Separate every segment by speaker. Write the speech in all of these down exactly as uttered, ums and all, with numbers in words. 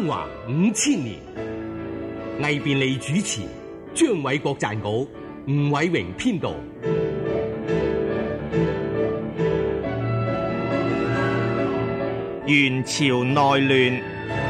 Speaker 1: 華五千年，魏便利主持，張偉國撰稿，吳偉榮編導。
Speaker 2: 元朝內亂。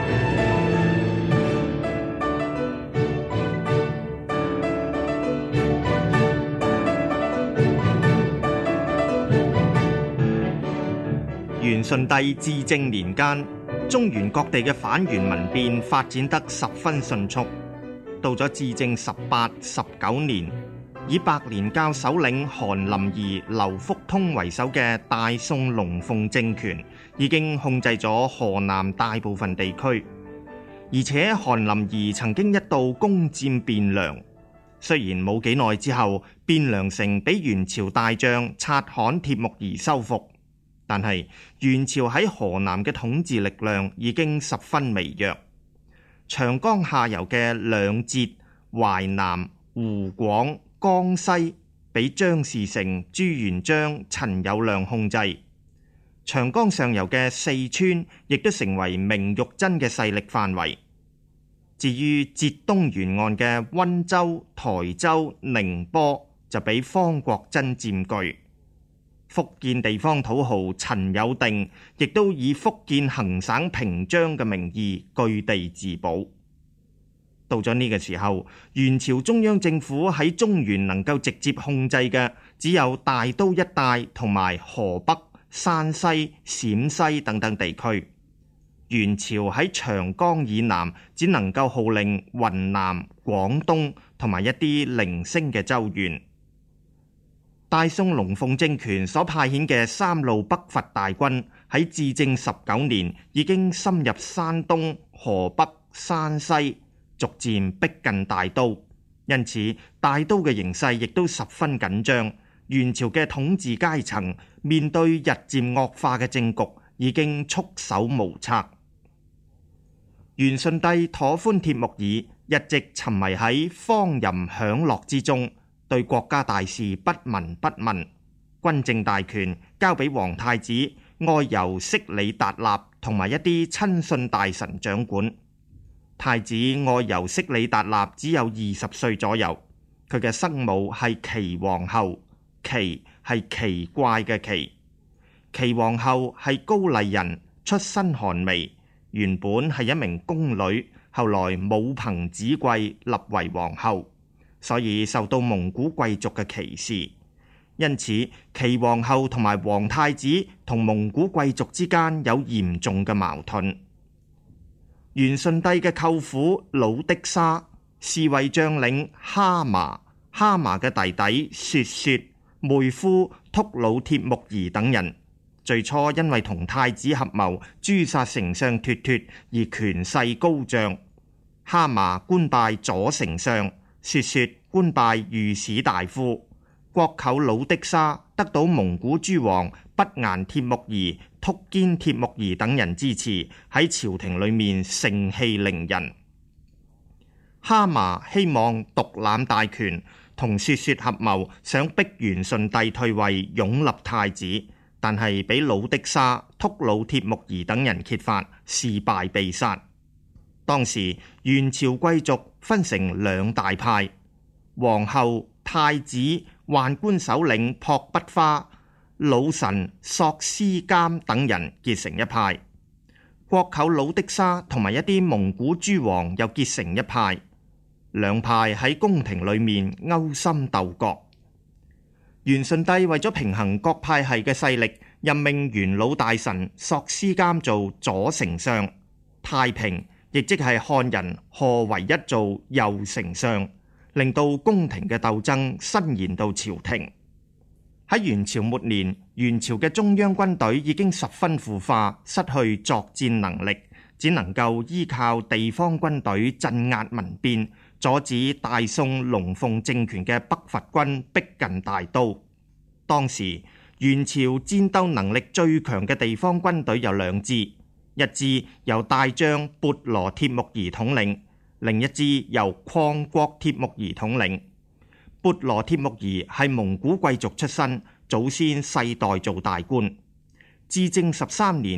Speaker 2: 元順帝至正年間，中原各地嘅反元民變發展得十分迅速。到咗至正十八、十九年，以白蓮教首領韓林兒、劉福通為首嘅大宋龍鳳政權已經控制咗河南大部分地區，而且韓林兒曾經一度攻佔汴梁。雖然冇幾耐之後，汴梁城俾元朝大將察罕帖木兒收復，但係元朝喺河南嘅統治力量已經十分微弱。長江下游嘅兩浙、淮南、湖廣、江西俾張士誠、朱元璋、陳友諒控制。長江上游嘅四川亦都成為明玉珍嘅勢力範圍。至於浙東沿岸嘅溫州、台州、寧波就俾方國珍佔據。福建地方土豪陳友定亦都以福建行省平章嘅名義據地自保。到咗呢個時候，元朝中央政府喺中原能夠直接控制嘅只有大都一帶同埋河北、山西、陝西等等地區。元朝喺長江以南只能夠號令雲南、廣東同埋一啲零星嘅州縣。大宋龍鳳政權所派遣嘅三路北伐大軍喺至正十九年已經深入山東、河北、山西，逐漸逼近大都，因此大都嘅形勢亦都十分緊張。元朝嘅統治階層面對日漸惡化嘅政局，已經束手無策。元順帝妥歡帖木兒一直沉迷喺荒淫享樂之中，對國家大事不聞不問，軍政大權交俾皇太子愛由色里達納同埋一啲親信大臣掌管。太子愛由色里達納只有二十歲左右，佢嘅生母係祁皇后，祁係奇怪嘅祁。祁皇后係高麗人，出身寒微，原本係一名宮女，後來母憑子貴立為皇后，所以受到蒙古貴族嘅歧視。因此祁皇后同埋皇太子同蒙古貴族之間有嚴重嘅矛盾。元順帝嘅舅父魯的沙、侍衛將領哈麻、哈麻嘅弟弟雪雪、妹夫禿魯帖木兒等人，最初因為同太子合謀誅殺丞相脱脱而權勢高漲。哈麻官拜左丞相，雪雪官拜御史大夫。國舅魯的沙得到蒙古諸王不顏帖木兒、禿堅帖木兒等人支持，喺朝廷裏面盛氣凌人。哈麻希望獨攬大權，同雪雪合謀，想逼元順帝退位，擁立太子，但係俾魯的沙、禿魯帖木兒等人揭發，事敗被殺。當時元朝貴族分成兩大派，皇后、太子、宦官首領朴不花、老臣索斯監等人結成一派，國舅魯的沙同埋一啲蒙古諸王又結成一派，兩派喺宮廷裏面勾心鬥角。元順帝為咗平衡各派系嘅勢力，任命元老大臣索斯監做左丞相，太平亦即係漢人賀惟一做右丞相，令到宮廷嘅鬥爭伸延到朝廷。喺元朝末年，元朝嘅中央軍隊已經十分腐化，失去作戰能力，只能夠依靠地方軍隊鎮壓民變，阻止大宋龍鳳政權嘅北伐軍逼近大都。當時元朝戰鬥能力最強嘅地方軍隊有兩支，一支由大將鉢羅帖木兒統領，另一支由曠國帖木兒統領。鉢羅帖木兒係蒙古貴族出身，祖先世代做大官。至正十三年，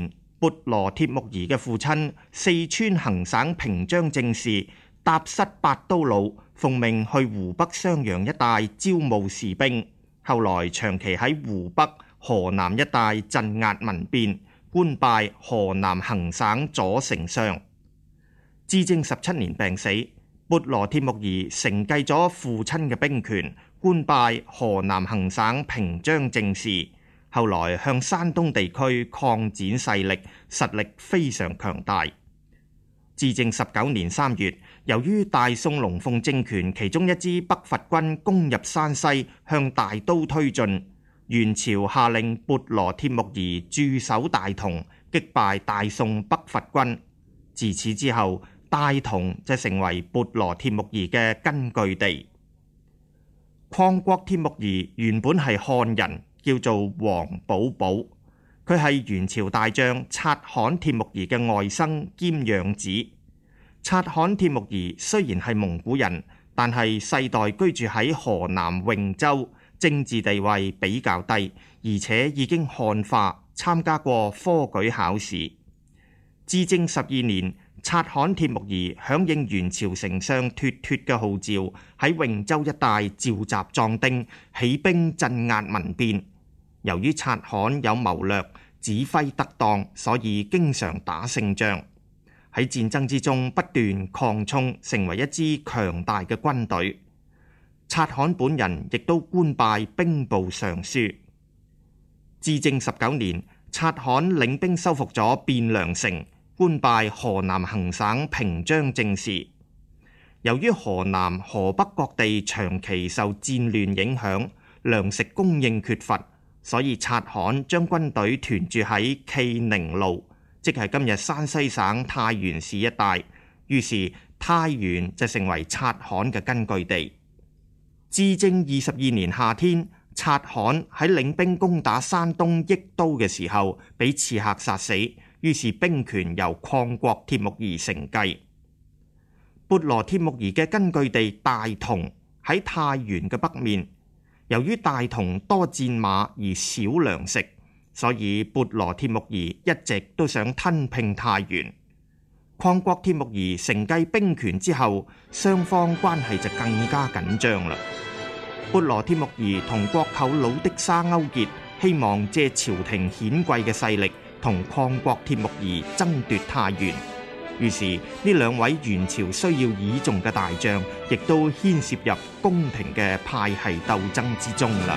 Speaker 2: 缽羅帖木兒嘅父親四川行省平章政事搭失八都魯，奉命去湖北襄陽一帶招募士兵，後來長期喺湖北、河南一帶鎮壓民變，官拜河南行省左丞相。至正十七年病死，缽羅帖木兒承繼咗父親嘅兵權，官拜河南行省平章政事，後來向山東地區擴展勢力，實力非常強大。至正十九年三月，由於大宋龍鳳政權其中一支北伐軍攻入山西，向大都推進，元朝下令缽羅帖木兒駐守大同，擊敗大宋北伐軍。自此之後，大同就成為缽羅帖木兒嘅根據地。曠國帖木兒原本係漢人，叫做王寶寶，佢係元朝大將察罕帖木兒嘅外甥兼養子。察罕帖木兒雖然係蒙古人，但係世代居住喺河南永州，政治地位比較低，而且已經漢化，參加過科舉考試。至正十二年，察罕帖木兒響應元朝丞相脱脱嘅號召，喺永州一帶召集壯丁，起兵鎮壓民變。由於察罕有謀略，指揮得當，所以經常打勝仗。喺戰爭之中不斷擴充，成為一支強大嘅軍隊。察罕本人亦都官拜兵部尚書。至正十九年，察罕領兵收復咗汴梁城，官拜河南行省平章政事。由於河南、河北各地長期受戰亂影響，糧食供應缺乏，所以察罕將軍隊屯駐喺暨寧路，即係今日山西省太原市一帶。於是太原就成為察罕嘅根據地。至正二十二年夏天，察罕喺領兵攻打山東益都嘅時候，俾刺客殺死，於是兵權由曠國帖木兒承繼。缽羅帖木兒嘅根據地大同喺太原嘅北面，由於大同多戰馬而少糧食，所以缽羅帖木兒一直都想吞併太原。曠國帖木兒承繼兵權之後，雙方關係就更加緊張啦。缽羅帖木兒同國舅老的沙勾結，希望借朝廷顯貴嘅勢力同曠國帖木兒爭奪太原。於是呢兩位元朝需要倚重嘅大將，亦都牽涉入宮廷嘅派系鬥爭之中啦。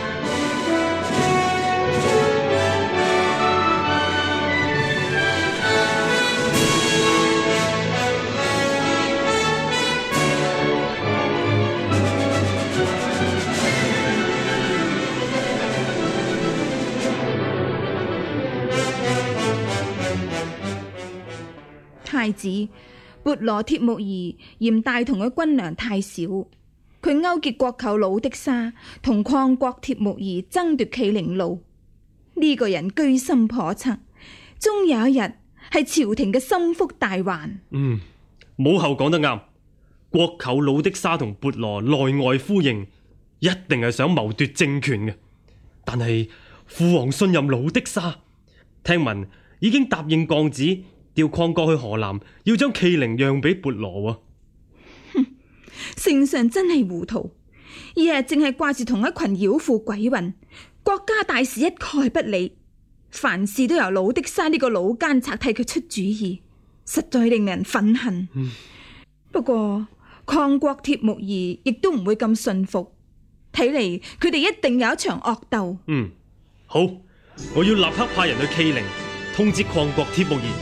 Speaker 3: 太子缽羅帖木兒嫌大同嘅軍糧太少，佢勾結國舅老的沙同曠國帖木兒爭奪暨寧路。呢、這個人居心叵測，終有一日係朝廷嘅心腹大患。
Speaker 4: 嗯，母后講得啱，國舅老的沙同缽羅內外呼應，一定係想謀奪政權嘅。但係父王信任老的沙，聽聞已經答應降旨調曠國去河南，要將暨寧讓俾缽羅。
Speaker 3: 哼，聖上真係糊塗，而係淨係掛住同一群妖婦鬼混，國家大事一概不理，凡事都由老的沙呢個老奸賊替佢出主意，實在令人憤恨。嗯、不過曠國帖木兒亦都唔會咁信服，睇嚟佢哋一定有一場惡鬥。
Speaker 4: 嗯，好，我要立刻派人去暨寧通知曠國帖木兒。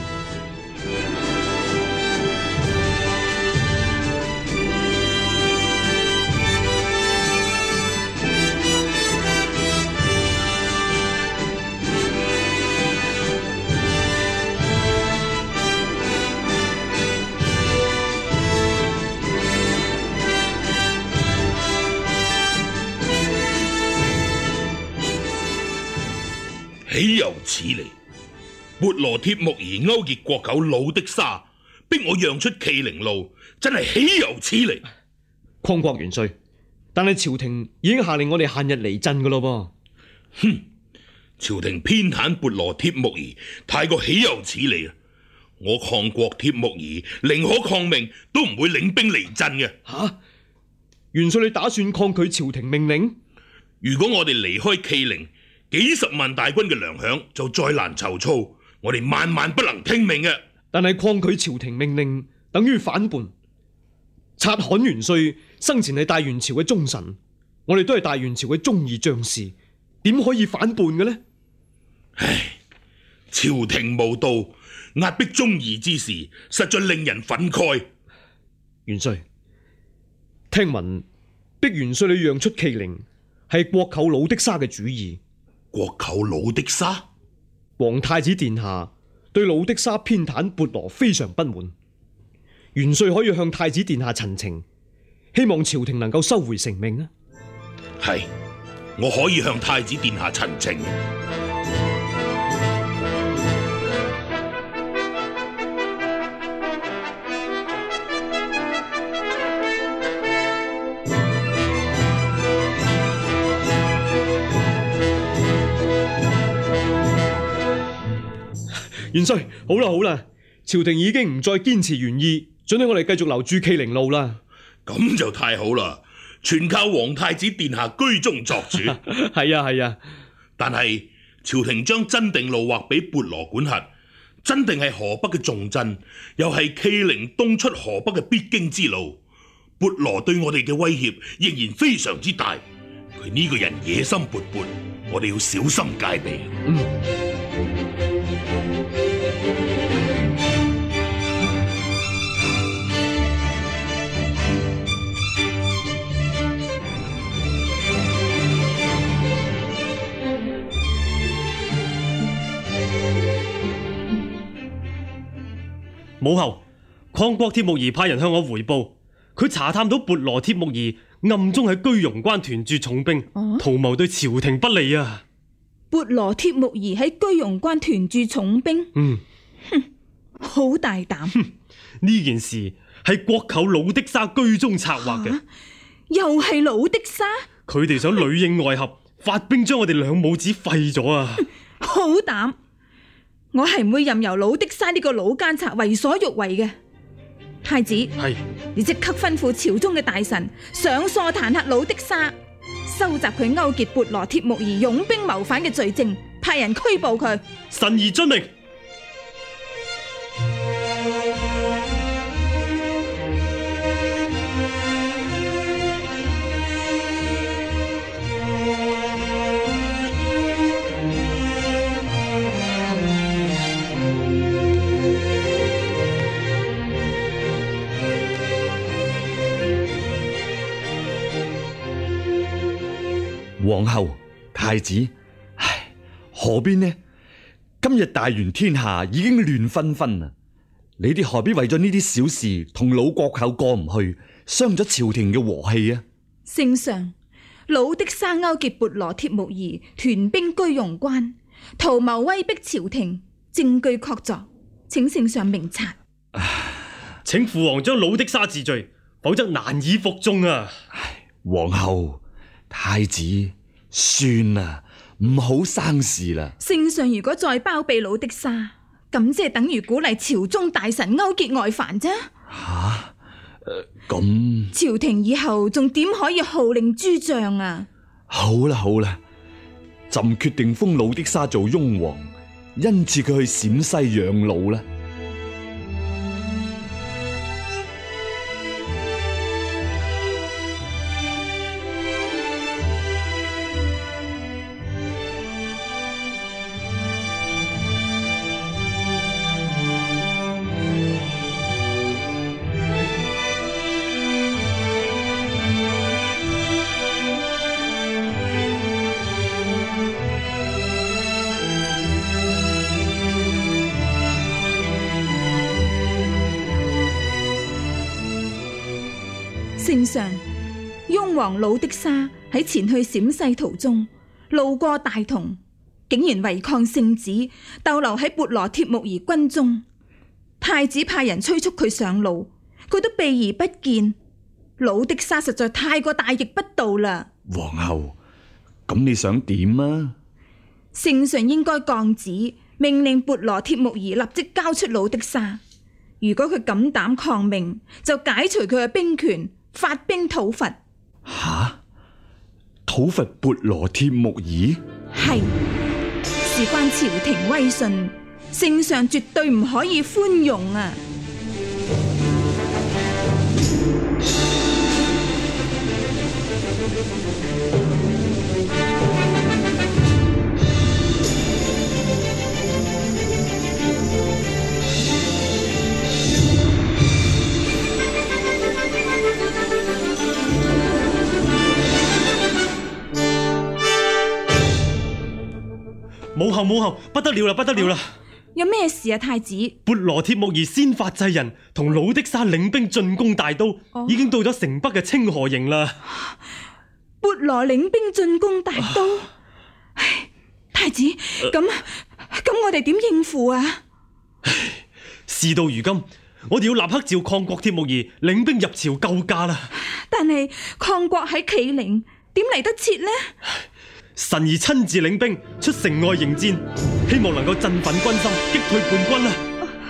Speaker 5: 豈有此理！缽羅帖木兒勾結國舅老的沙，逼我讓出暨寧路，真係豈有此理！
Speaker 6: 曠國元帥，但係朝廷已經下令我哋限日離鎮噶咯噃。
Speaker 5: 哼！ 朝廷偏袒撥羅帖木兒，太過豈有此理啊！我抗國帖木兒寧可抗命，都唔會領兵離陣嘅。
Speaker 4: 吓，元帥你打算抗拒朝廷命令？
Speaker 5: 如果我哋離開暨陵，幾十萬大軍嘅糧餉就再難籌措，我哋萬萬不能聽命嘅。
Speaker 4: 但係抗拒朝廷命令，等於反叛。察罕元帥生前係大元朝嘅忠臣，我哋都係大元朝嘅忠義將士，點可以反叛嘅呢？
Speaker 5: 唉，朝廷無道，壓迫忠義之士，實在令人憤慨。
Speaker 4: 元帥，聽聞逼元帥你讓出暨陵，係國舅魯的沙嘅主意。
Speaker 5: 國舅魯的沙？
Speaker 4: 皇太子殿下對魯的沙偏袒撥羅非常不滿，元帥可以向太子殿下陳情，希望朝廷能夠收回成命啊！
Speaker 5: 係，我可以向太子殿下陳情。
Speaker 4: 元帥，好啦好啦，朝廷已經唔再堅持原意，准許我哋繼續留駐暨陵路啦。
Speaker 5: 咁就太好啦，全靠皇太子殿下居中作主。
Speaker 4: 係啊係啊，
Speaker 5: 但係朝廷將真定路劃俾撥羅管轄，真定係河北嘅重鎮，又係暨陵東出河北嘅必經之路。撥羅對我哋嘅威脅仍然非常之大，佢呢個人野心勃勃，我哋要小心戒備。
Speaker 4: 嗯。母后，抗國帖木兒派人向我回報，佢查探到撥羅帖木兒暗中喺居庸關屯駐重兵，
Speaker 3: 啊、
Speaker 4: 圖謀對朝廷不利啊！
Speaker 3: 撥羅帖木兒喺居庸關屯駐重兵，
Speaker 4: 嗯，
Speaker 3: 哼，好大膽！
Speaker 4: 呢件事係國舅魯的沙居中策劃嘅、啊，
Speaker 3: 又係魯的沙，
Speaker 4: 佢哋想裏應外合，發兵將我哋兩母子廢咗啊！
Speaker 3: 好膽！我係唔會任由魯的沙呢個老奸賊為所欲為嘅。太子，
Speaker 4: 係
Speaker 3: 你即刻吩咐朝中嘅大臣上疏彈劾魯的沙，收集佢勾結撥羅帖木兒擁兵謀反嘅罪證，派人拘捕佢。
Speaker 4: 臣兒遵命。
Speaker 6: 皇后、太子，唉，何必呢？今日大元天下已經亂紛紛啦，你哋何必為咗呢啲小事同老國舅過唔去，傷咗朝廷嘅和氣啊？
Speaker 3: 聖上，魯的沙勾結撥羅帖木兒，屯兵居庸關，圖謀威逼朝廷，證據確鑿，請聖上明察。
Speaker 4: 請父王將魯的沙治罪，否則難以服眾啊！
Speaker 6: 唉，皇后、太子，算啦，唔好生事啦。
Speaker 3: 聖上如果再包庇魯的沙，咁即係等於鼓勵朝中大臣勾結外藩啫。
Speaker 6: 吓，咁、呃、
Speaker 3: 朝廷以後仲點可以號令諸將啊？
Speaker 6: 好啦好啦，朕決定封魯的沙做雍王，恩賜佢去陝西養老啦。
Speaker 3: 聖上，雍王魯的沙喺前去陝西途中，路過大同，竟然違抗聖旨，逗留喺撥羅帖木兒軍中。太子派人催促佢上路，佢都避而不見。魯的沙實在太過大逆不道啦！
Speaker 6: 皇后，咁你想點啊？
Speaker 3: 聖上應該降旨，命令勃羅帖木兒立即交出魯的沙。如果佢敢膽抗命，就解除佢嘅兵權，發兵討伐。
Speaker 6: 吓？討伐勃羅帖木兒？
Speaker 3: 係，事關朝廷威信，聖上絕對唔可以寬容啊！
Speaker 4: 母后母后，不得了啦，不得了啦！
Speaker 3: 有咩事啊，太子？
Speaker 4: 勃羅帖木兒先發制人，同魯的沙領兵進攻大都，
Speaker 3: 哦、
Speaker 4: 已經到咗城北嘅清河營啦。
Speaker 3: 勃羅領兵進攻大都，啊、唉，太子，咁咁、呃、我哋點應付啊？
Speaker 4: 唉，事到如今，我哋要立刻召曠國帖木兒領兵入朝救駕啦。
Speaker 3: 但係曠國喺麒麟，點嚟得切呢？
Speaker 4: 臣兒親自領兵出城外迎戰，希望能夠振奮軍心，擊退叛軍啦。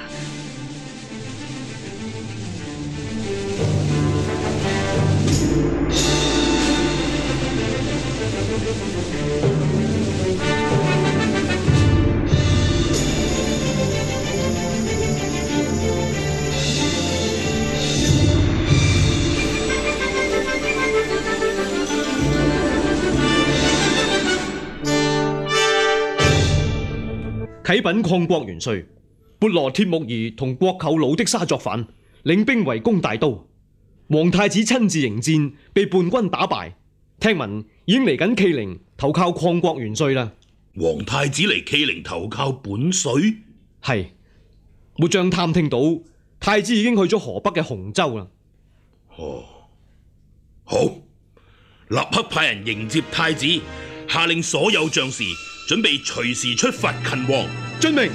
Speaker 7: 啟稟曠國元帥，勃羅帖木兒同國舅魯的沙作反，領兵圍攻大都。皇太子親自迎戰，被叛軍打敗。聽聞已經嚟緊麒麟投靠曠國元帥啦。
Speaker 5: 皇太子嚟麒麟投靠本帥？
Speaker 7: 係，末將探聽到太子已經去咗河北嘅洪州啦。
Speaker 5: 哦，好，立刻派人迎接太子，下令所有將士準備隨時出發勤王。
Speaker 7: 遵命。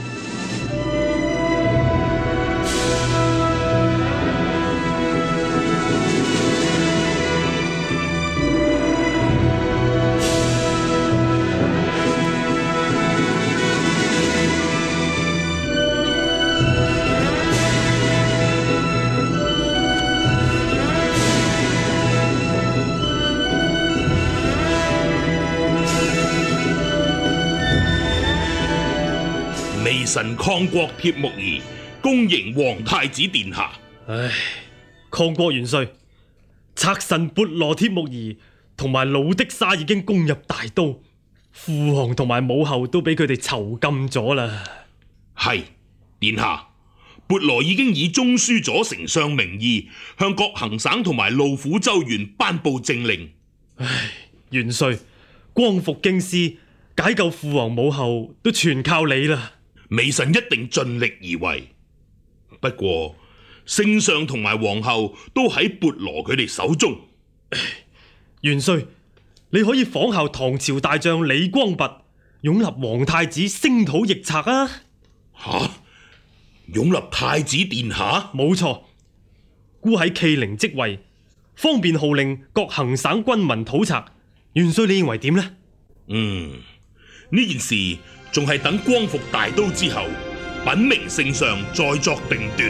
Speaker 5: 微臣曠國帖木兒恭迎皇太子殿下。
Speaker 4: 唉，曠國元帥，賊臣勃羅帖木兒同埋魯的沙已經攻入大都，父皇同埋母后都俾佢哋囚禁咗啦。
Speaker 5: 係，殿下，勃羅已經以中書左丞相名義向各行省同埋路府州縣頒布政令。
Speaker 4: 唉，元帥，光復京師，解救父皇母后都全靠你啦。
Speaker 5: 微臣一定盡力而為，不過聖上同埋皇后都喺勃羅佢哋手中。
Speaker 4: 元帥，你可以仿效唐朝大將李光弼，擁立皇太子聲討逆賊啊！
Speaker 5: 吓，擁立太子殿下？
Speaker 4: 冇錯，孤喺麒麟即位，方便號令各行省軍民討賊。元帥你認為點呢？
Speaker 5: 嗯，呢件事仲係等光復大都之後，稟明聖上再作定奪。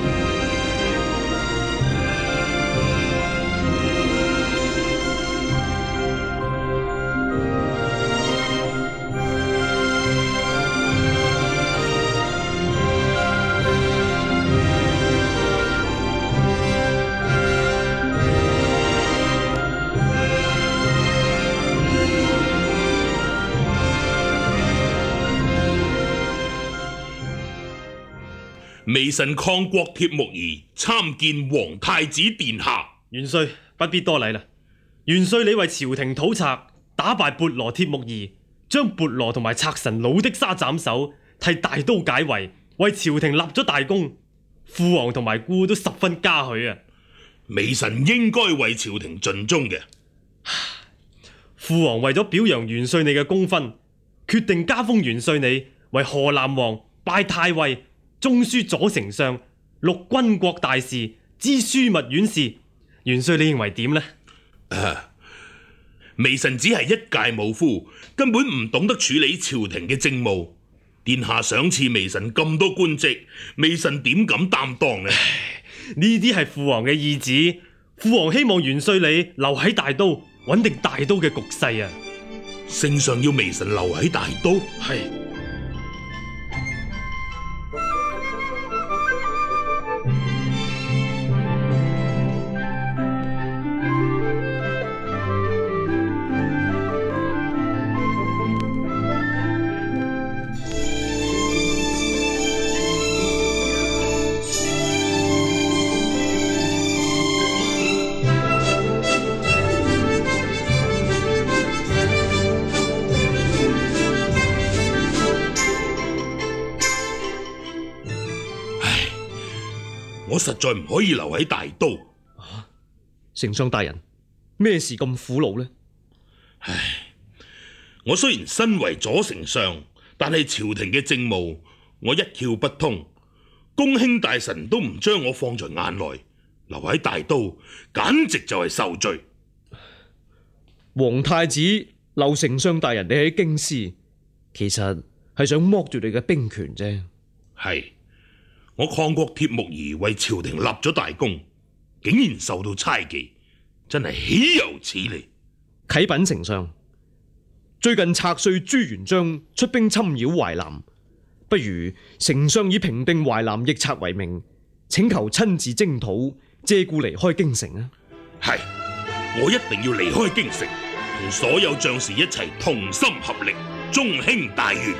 Speaker 5: 微臣曠國帖木兒參見皇太子殿下。
Speaker 4: 元帥不必多禮啦。元帥你為朝廷討賊，打敗勃羅帖木兒，將勃羅同埋賊臣魯的沙斬首，替大都解圍，為朝廷立咗大功。父皇同埋姑都十分嘉許啊。
Speaker 5: 微臣應該為朝廷盡忠嘅。
Speaker 4: 父皇為咗表揚元帥你嘅功勳，決定加封元帥你為河南王，拜太尉、中書左丞相、六軍國大士、知樞密院事。元帥你認為點呢？
Speaker 5: 啊， 微臣只係一介武夫，根本唔懂得處理朝廷嘅政務。殿下賞賜微臣咁多官職，微臣點敢擔當呢？
Speaker 4: 呢啲係父王嘅意旨，父王希望元帥你留喺大都，穩定大都嘅局勢啊！
Speaker 5: 聖上要微臣留喺大都，
Speaker 4: 係。
Speaker 5: 我實在唔可以留喺大都。
Speaker 7: 啊，丞相大人，咩事咁苦惱呢？
Speaker 5: 唉，我雖然身為左丞相，但係朝廷嘅政務我一竅不通，公卿大臣都唔將我放在眼內，留喺大都簡直就係受罪。
Speaker 7: 皇太子留丞相大人你喺京師，其實係想剝奪你嘅兵權啫。
Speaker 5: 係。我曠國鐵木兒為朝廷立咗大功，竟然受到猜忌，真係豈有此理！
Speaker 7: 啟稟丞相，最近賊帥朱元璋出兵侵擾淮南，不如丞相以平定淮南逆賊為名，請求親自征討，借故離開京城啊！
Speaker 5: 係，我一定要離開京城，同所有將士一齊同心合力，中興大元。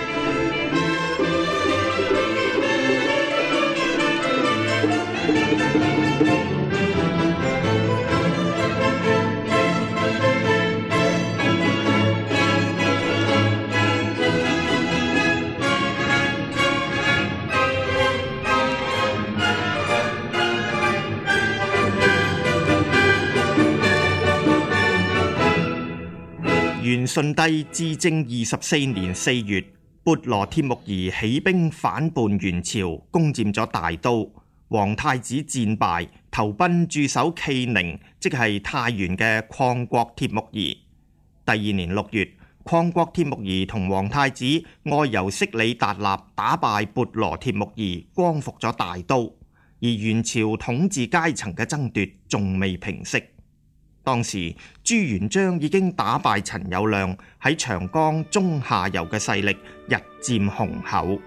Speaker 2: 元順帝至正二十四年四月，撥羅鐵木兒起兵反叛元朝，攻佔咗大都。皇太子戰敗，投奔駐守暨寧，即係太原嘅曠國鐵木兒。第二年六月，曠國鐵木兒同皇太子外遊色里達納，打敗撥羅鐵木兒，光復咗大都。而元朝統治階層嘅爭奪仲未平息。當時朱元璋已經打敗陳友諒，喺長江中下游嘅勢力日漸雄厚。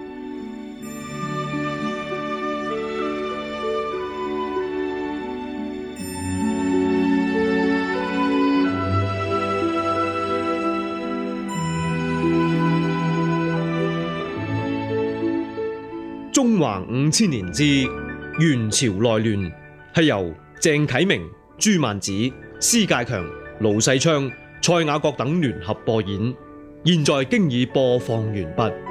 Speaker 7: 中華五千年之元朝內亂，係由鄭啟明、朱萬子、施介強、盧世昌、蔡雅閣等聯合播演，現在經已播放完畢。